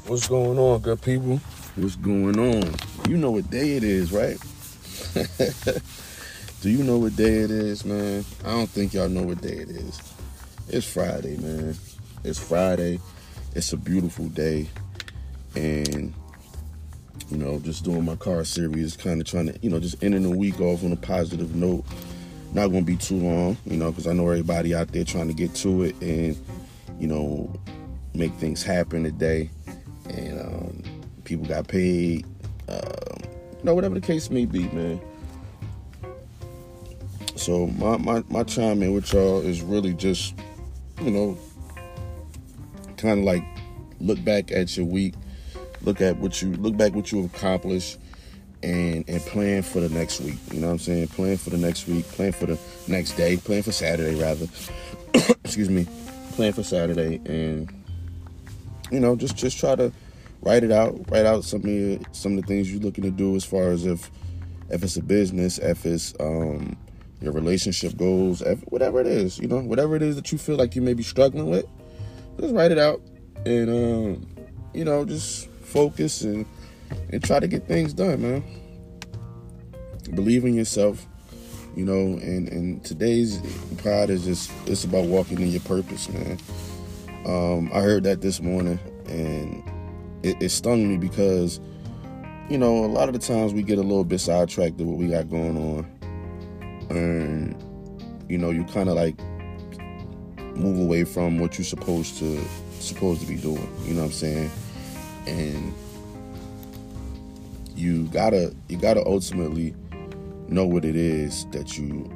What's going on, good people? What's going on? You know what day it is, right? Do you know what day it is, man? I don't think y'all know what day it is. It's Friday, man. It's Friday. It's a beautiful day. And, just doing my car series, kind of trying to, just ending the week off on a positive note. Not going to be too long, because I know everybody out there trying to get to it and, make things happen today. And people got paid, whatever the case may be, man. So my chime in with y'all is really just, kind of like look back at your week, look back what you accomplished, and plan for the next week. You know what I'm saying? Plan for the next week, plan for the next day, plan for Saturday rather. Excuse me, plan for Saturday, and just try to write out some of the things you're looking to do as far as if it's a business, if it's your relationship goals, whatever it is, whatever it is that you feel like you may be struggling with, just write it out and just focus and try to get things done, man. Believe in yourself, and today's pod is it's about walking in your purpose, man. I heard that this morning, and it stung me because, a lot of the times we get a little bit sidetracked with what we got going on. And, you kind of like move away from what you're supposed to be doing. You know what I'm saying? And you gotta ultimately know what it is that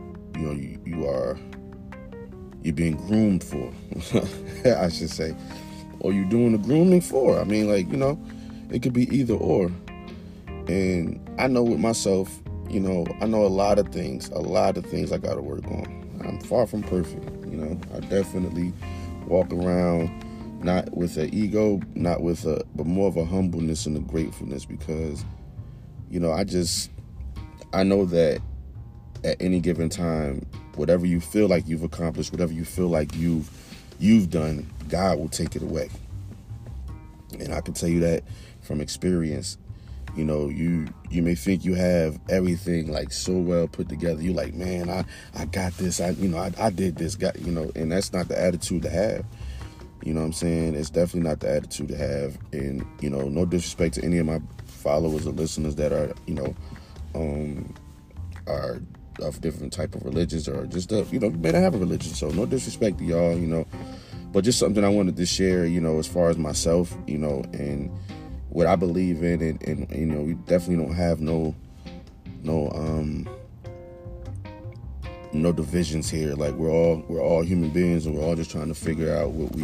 you're being groomed for, I should say, or you're doing the grooming for. I mean, it could be either or. And I know with myself, I know a lot of things I got to work on. I'm far from perfect. I definitely walk around not with an ego, but more of a humbleness and a gratefulness because, I know that at any given time, whatever you feel like you've accomplished, whatever you feel like you've done, God will take it away. And I can tell you that from experience. You may think you have everything like so well put together. You're like, man, I got this. I did this. And that's not the attitude to have. You know what I'm saying? It's definitely not the attitude to have. And, no disrespect to any of my followers or listeners that are, are of different type of religions or just, you may not have a religion. So no disrespect to y'all, but just something I wanted to share, as far as myself, and what I believe in, and we definitely don't have no divisions here. Like we're all human beings, and we're all just trying to figure out what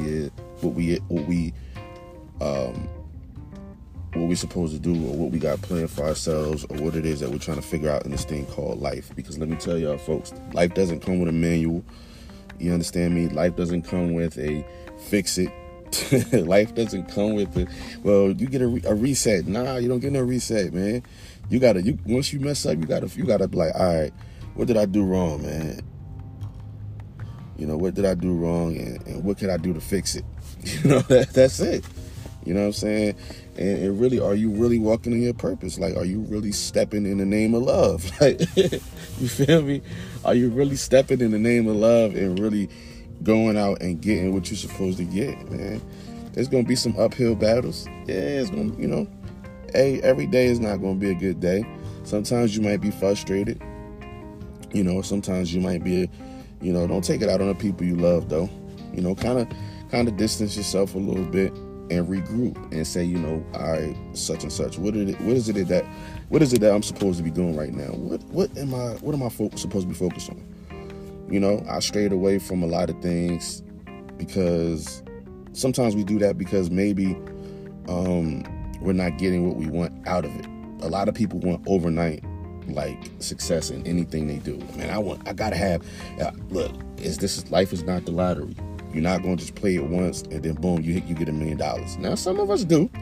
we're supposed to do, or what we got planned for ourselves, or what it is that we're trying to figure out in this thing called life. Because let me tell y'all, folks, life doesn't come with a manual. You understand me? Life doesn't come with a fix it. Life doesn't come with it. Well, you get a reset. Nah, you don't get no reset, man. Once you mess up, you gotta be like, all right, what did I do wrong, man? What did I do wrong, and what can I do to fix it? That's it. You know what I'm saying? And really, are you really walking in your purpose? Like, are you really stepping in the name of love? Like, you feel me? Are you really stepping in the name of love and really going out and getting what you're supposed to get, man? There's going to be some uphill battles. Yeah, it's going to, every day is not going to be a good day. Sometimes you might be frustrated. Sometimes you might be, don't take it out on the people you love, though. Kind of distance yourself a little bit and regroup and say, all right, such and such. What is it that I'm supposed to be doing right now? What am I supposed to be focused on? I strayed away from a lot of things because sometimes we do that because maybe we're not getting what we want out of it. A lot of people want overnight success in anything they do. Man, I gotta have. Look, life is not the lottery. You're not gonna just play it once and then boom, you get $1 million. Now some of us do.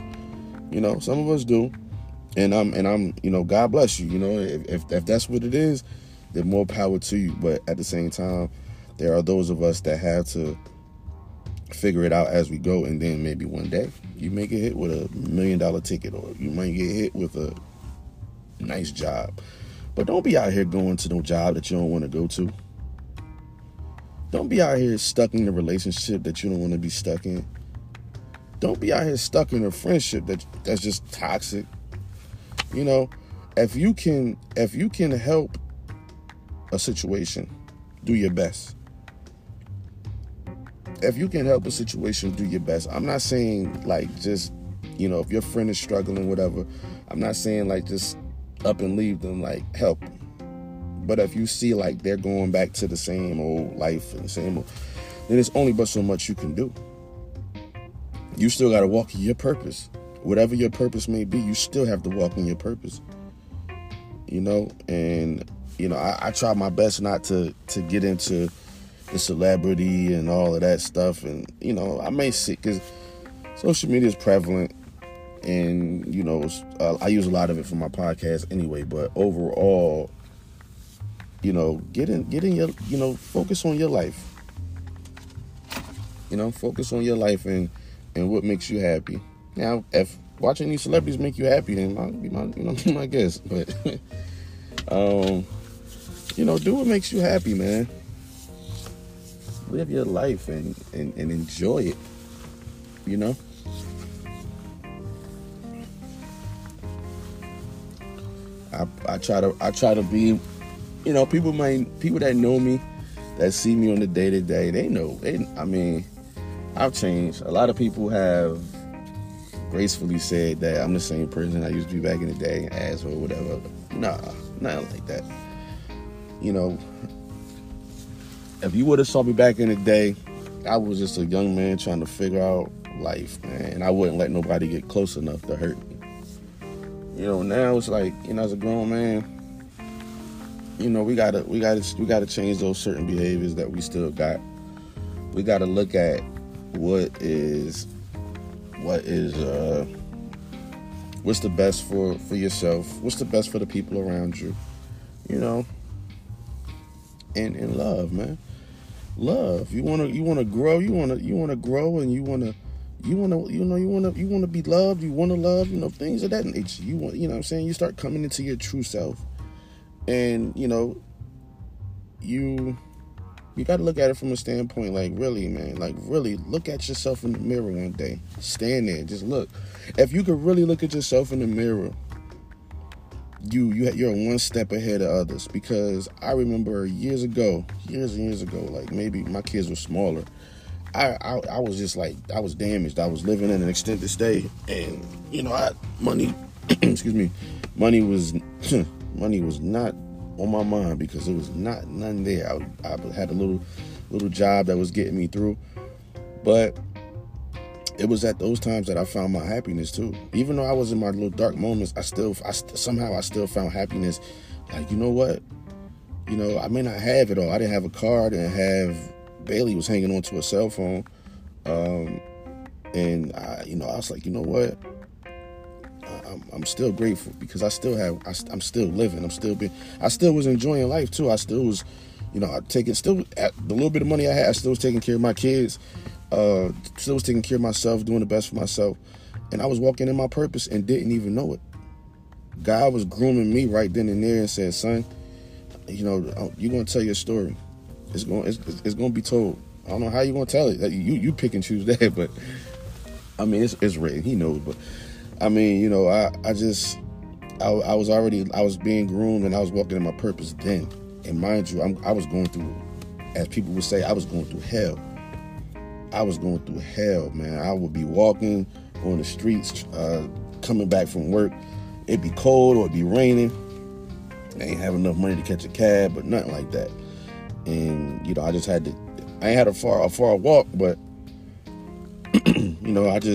And I'm God bless you. If that's what it is, then more power to you. But at the same time, there are those of us that have to figure it out as we go, and then maybe one day you may get hit with $1 million ticket, or you might get hit with a nice job. But don't be out here going to no job that you don't want to go to. Don't be out here stuck in a relationship that you don't want to be stuck in. Don't be out here stuck in a friendship that's just toxic. You know, if you can help a situation, do your best. If you can help a situation, do your best. I'm not saying like just, you know, if your friend is struggling, whatever, I'm not saying like just up and leave them, like help. But if you see like they're going back to the same old life and the same old, then it's only but so much you can do. You still got to walk in your purpose. Whatever your purpose may be, you still have to walk in your purpose. You know, and, you know, I try my best not to get into the celebrity and all of that stuff. And, you know, I may see, because social media is prevalent, and, you know, I use a lot of it for my podcast anyway, but overall, you know, get in your, you know, focus on your life. You know, focus on your life and what makes you happy. Now, if watching these celebrities make you happy, then be my guest. But, you know, do what makes you happy, man. Live your life and enjoy it, you know? I try to be, you know, people that know me, that see me on the day-to-day, they know. I mean, I've changed. A lot of people have gracefully said that I'm the same person I used to be back in the day, asshole, whatever. Nah, nothing like that. You know, if you would have saw me back in the day, I was just a young man trying to figure out life, man. And I wouldn't let nobody get close enough to hurt me. You know, now it's like, you know, as a grown man, you know, we gotta change those certain behaviors that we still got. We gotta look at what's the best for yourself, what's the best for the people around you, you know, and love, man. Love. You wanna grow. You wanna grow, and you wanna be loved. You wanna love. You know, things of that nature. You know what I'm saying. You start coming into your true self, and you know, you got to look at it from a standpoint like, really, man, like really look at yourself in the mirror one day. Stand there, just look. If you could really look at yourself in the mirror, you're one step ahead of others. Because I remember years and years ago, like maybe my kids were smaller, I was just like, I was damaged. I was living in an extended stay, and you know, money excuse me, money was not on my mind, because it was none there. I had a little job that was getting me through, but it was at those times that I found my happiness too. Even though I was in my little dark moments, I still found happiness. Like, you know what? You know, I may not have it all. I didn't have a car. I didn't have. Bailey was hanging onto a cell phone, and I was like, you know what? I'm still grateful, because I'm still living. I still was enjoying life too. I still was, you know, the little bit of money I had, I still was taking care of my kids, still was taking care of myself, doing the best for myself. And I was walking in my purpose and didn't even know it. God was grooming me right then and there and said, son, you know, you're going to tell your story. It's going to be told. I don't know how you're going to tell it. You pick and choose that, but I mean, it's written. He knows, but I mean, you know, I was being groomed, and I was walking in my purpose then. And mind you, I was going through, as people would say, I was going through hell. I was going through hell, man. I would be walking on the streets, coming back from work. It'd be cold or it'd be raining. I ain't have enough money to catch a cab, but nothing like that. And, you know, I ain't had a far walk, but, you know, I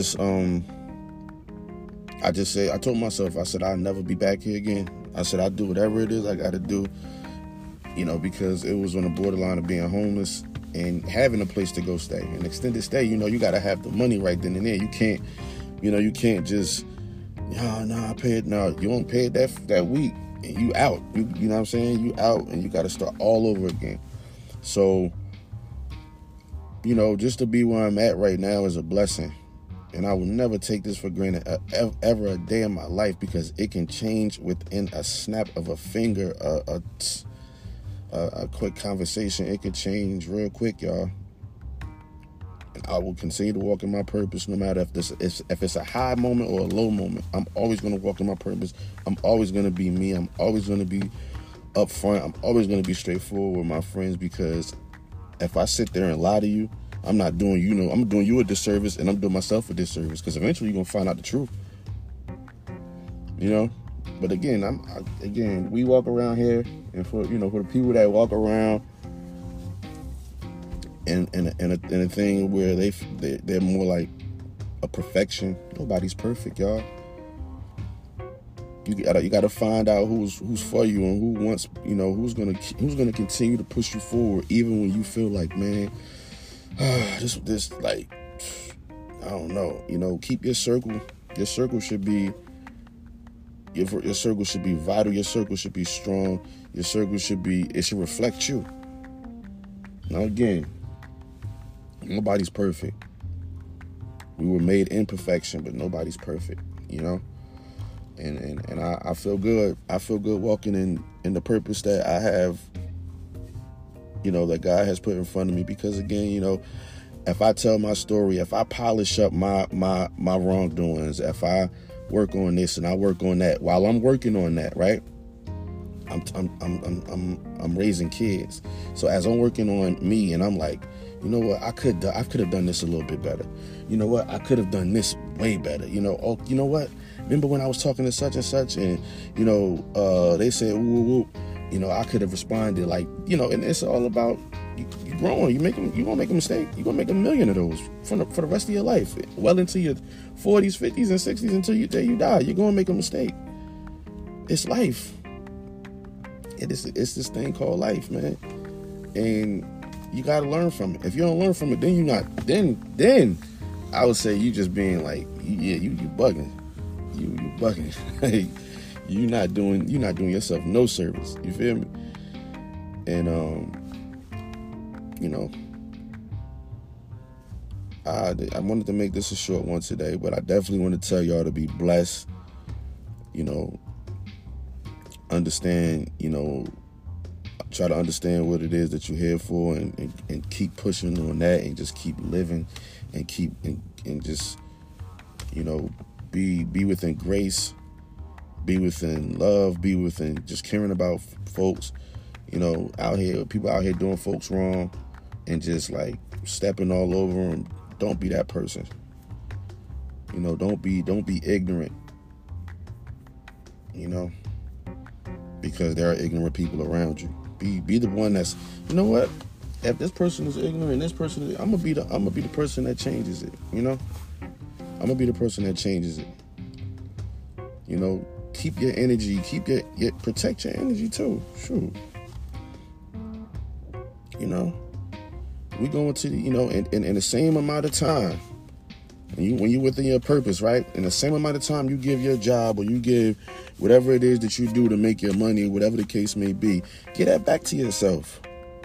told myself, I said, I'll never be back here again. I said, I'll do whatever it is I got to do, you know, because it was on the borderline of being homeless and having a place to go stay. An extended stay, you know, you got to have the money right then and there. You can't just, I paid. No, you won't pay it that week, and you out. You know what I'm saying? You out, and you got to start all over again. So just to be where I'm at right now is a blessing. And I will never take this for granted ever a day in my life, because it can change within a snap of a finger, a quick conversation. It can change real quick, y'all. And I will continue to walk in my purpose no matter if it's a high moment or a low moment. I'm always going to walk in my purpose. I'm always going to be me. I'm always going to be upfront. I'm always going to be straightforward with my friends, because if I sit there and lie to you, I'm not doing I'm doing you a disservice, and I'm doing myself a disservice, because eventually you're going to find out the truth. But again, we walk around here, and for the people that walk around and a thing where they're more like a perfection. Nobody's perfect, y'all. You gotta find out who's for you and who wants, who's gonna continue to push you forward, even when you feel like, man, this like, I don't know. Keep your circle. Your circle should be your circle should be vital. Your circle should be strong. Your circle should reflect you. Now again, nobody's perfect. We were made in perfection, but nobody's perfect, And I feel good. I feel good walking in the purpose that I have, that God has put in front of me. Because again, if I tell my story, if I polish up my wrongdoings, if I work on this and I work on that, while I'm working on that, right? I'm raising kids. So as I'm working on me, and I'm like, you know what, I could have done this a little bit better. You know what, I could have done this way better. Oh, you know what? Remember when I was talking to such and such, and they said, woo, I could have responded like, and it's all about you growing. You gonna make a mistake. You gonna make a million of those for the rest of your life, well into your 40s, 50s, and 60s, until you die. You're gonna make a mistake. It's life. It's this thing called life, man, and you gotta learn from it. If you don't learn from it, then I would say you just being like, yeah, you bugging. You bugging. you're not doing yourself no service. You feel me? And I wanted to make this a short one today, but I definitely want to tell y'all to be blessed. Understand. Try to understand what it is that you're here for, and keep pushing on that, and just keep living, and keep and just be within grace, be within love, be within just caring about folks. People out here doing folks wrong, and just like stepping all over them. Don't be that person. Don't be ignorant. Because there are ignorant people around you. Be the one that's, what? If this person is ignorant, I'm gonna be the person that changes it. I'm gonna be the person that changes it. Keep your energy, protect your energy too. Sure. We going to in the same amount of time. When you're within your purpose, right? In the same amount of time you give your job, or you give whatever it is that you do to make your money, whatever the case may be, get that back to yourself.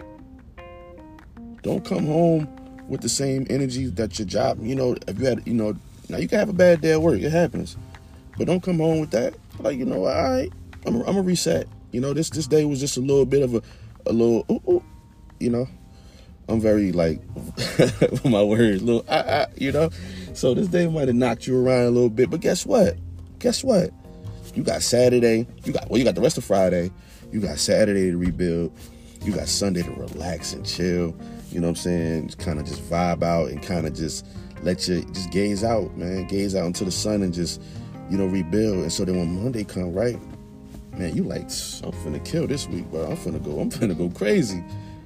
Don't come home with the same energy that your job, if you had, now you can have a bad day at work, it happens. But don't come home with that. Like, all right, I'm a reset. This day was just a little bit of a little, I'm very like, my words, little, So this day might have knocked you around a little bit, but guess what? You got Saturday. You got the rest of Friday. You got Saturday to rebuild. You got Sunday to relax and chill. You know what I'm saying? Just kind of just vibe out and kind of just just gaze out, man. Gaze out into the sun and just, rebuild. And so then when Monday come, right, man, you like, I'm finna kill this week, bro. I'm finna go crazy.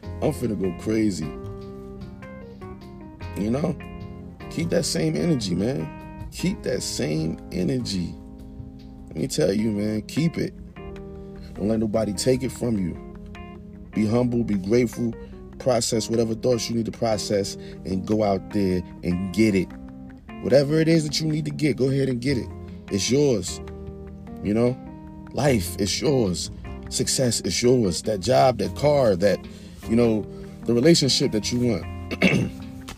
Keep that same energy, man. Keep that same energy. Let me tell you, man, keep it. Don't let nobody take it from you. Be humble, be grateful, process whatever thoughts you need to process, and go out there and get it. Whatever it is that you need to get, go ahead and get it. It's yours. Life is yours. Success is yours. That job, that car, that, the relationship that you want.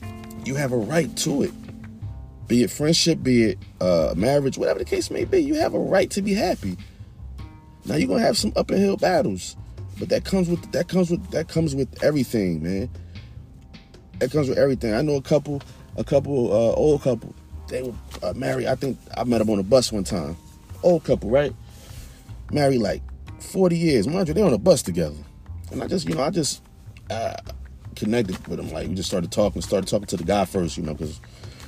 you have a right to it. Be it friendship, be it marriage, whatever the case may be, you have a right to be happy. Now you're gonna have some up and hill battles, but that comes with everything, man. That comes with everything. I know a couple, old couple. They were married. I think I met them on a bus one time. Old couple, right? Married like 40 years. Mind you, they on a bus together. And I just connected with them. Like, we just started talking to the guy first, because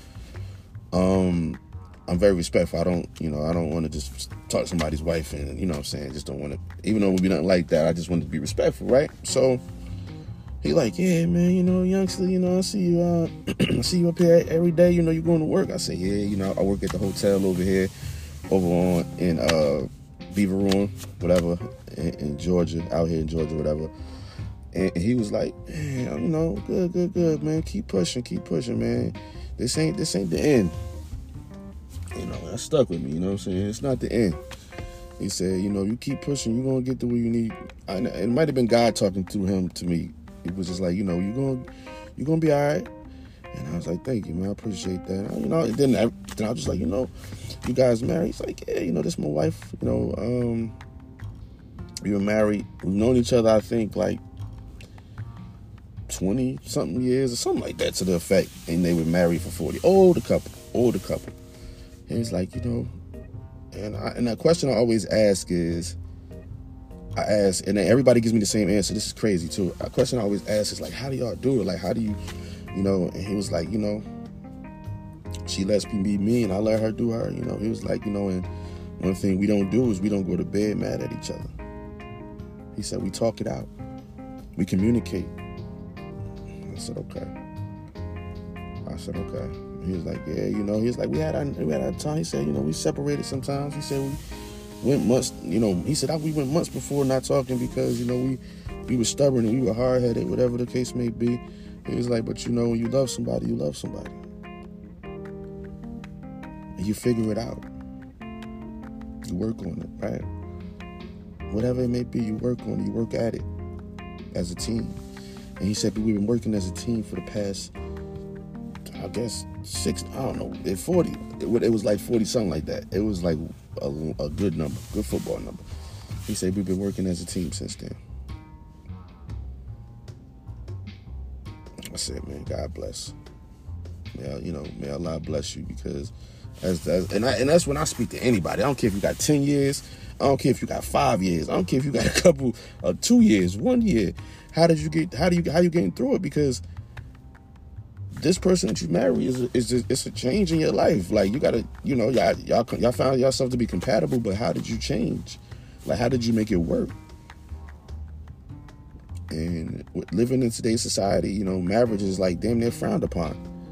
I'm very respectful. I don't want to just talk to somebody's wife and, what I'm saying, just don't want to, even though we nothing like that, I just want to be respectful, right? So he like, yeah, man, youngster, I see you, I see you up here every day, you going to work. I say, yeah, I work at the hotel over here, in Beaver Ruin, whatever, in Georgia, out here in Georgia, whatever. And he was like, man, good, man. Keep pushing, man. This ain't the end. That stuck with me, you know what I'm saying? It's not the end. He said, you keep pushing, you're going to get to where you need. It might have been God talking through him to me. It was just like, you're going to be all right. And I was like, thank you, man. I appreciate that. And then I was just like, you guys married? He's like, yeah, this is my wife. We were married. We've known each other, I think, like 20-something years or something like that to the effect. And they were married for 40. Older couple. And he's like, and that question I always ask is, and then everybody gives me the same answer. This is crazy, too. A question I always ask is, like, how do y'all do it? Like, how do you, and he was like, she lets me be me and I let her do her. He was like, and one thing we don't do is we don't go to bed mad at each other. He said, we talk it out. We communicate. I said, okay. He was like, yeah, he was like, we had our time. He said, we separated sometimes. He said, we went months, he said, we went months before not talking because, we were stubborn and we were hard-headed, whatever the case may be. He was like, but when you love somebody, you love somebody. And you figure it out. You work on it, right? Whatever it may be, you work on it, you work at it as a team. And he said, we've been working as a team for the past, I guess, 40. It was like 40, something like that. It was like a good number, good football number. He said, we've been working as a team since then. I said, man, God bless. May Allah bless you, because and that's when I speak to anybody. I don't care if you got 10 years. I don't care if you got 5 years. I don't care if you got a couple, 2 years, 1 year. How you getting through it? Because this person that you marry it's a change in your life. Like, you gotta, y'all found yourself to be compatible, but how did you change? Like, how did you make it work? And living in today's society, marriage is like damn near frowned upon.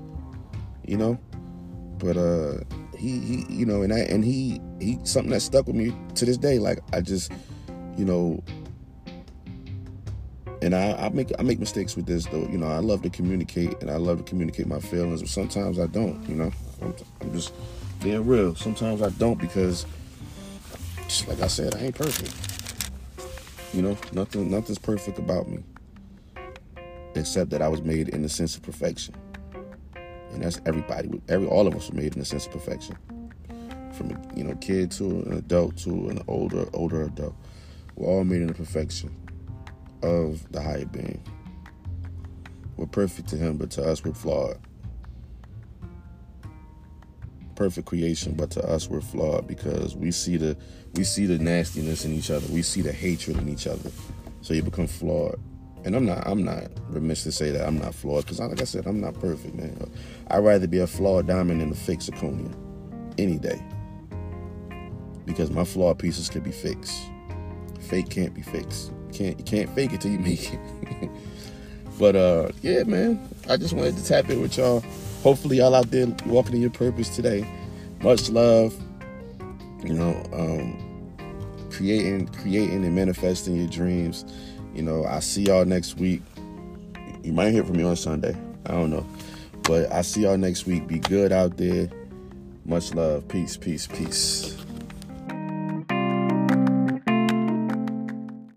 But he something that stuck with me to this day. Like, I just, and I make mistakes with this though. I love to communicate and I love to communicate my feelings, but sometimes I don't. I'm just being real. Sometimes I don't, because, just like I said, I ain't perfect. Nothing's perfect about me, except that I was made in the sense of perfection. And that's everybody. All of us were made in the sense of perfection. From a kid to an adult to an older adult. We're all made in the perfection of the higher being. We're perfect to him, but to us we're flawed. Perfect creation, but to us we're flawed, because we see the nastiness in each other. We see the hatred in each other. So you become flawed. And I'm not remiss to say that I'm not flawed, because like I said, I'm not perfect, man. I'd rather be a flawed diamond than a fake zirconia any day, because my flawed pieces can be fixed. Fake can't be fixed. You can't fake it till you make it. But yeah, man, I just wanted to tap in with y'all. Hopefully y'all out there walking in your purpose today. Much love. Creating and manifesting your dreams. I see y'all next week. You might hear from me on Sunday. I don't know. But I see y'all next week. Be good out there. Much love. Peace, peace, peace.